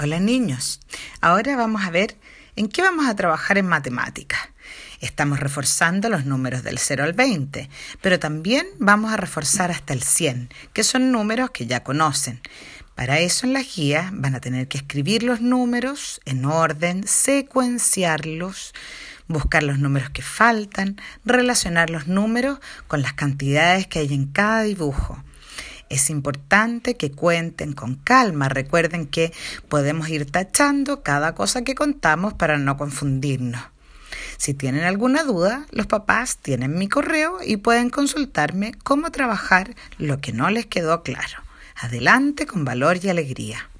Hola niños, ahora vamos a ver en qué vamos a trabajar en matemáticas. Estamos reforzando los números del 0 al 20, pero también vamos a reforzar hasta el 100, que son números que ya conocen. Para eso en las guías van a tener que escribir los números en orden, secuenciarlos, buscar los números que faltan, relacionar los números con las cantidades que hay en cada dibujo. Es importante que cuenten con calma. Recuerden que podemos ir tachando cada cosa que contamos para no confundirnos. Si tienen alguna duda, los papás tienen mi correo y pueden consultarme cómo trabajar lo que no les quedó claro. Adelante con valor y alegría.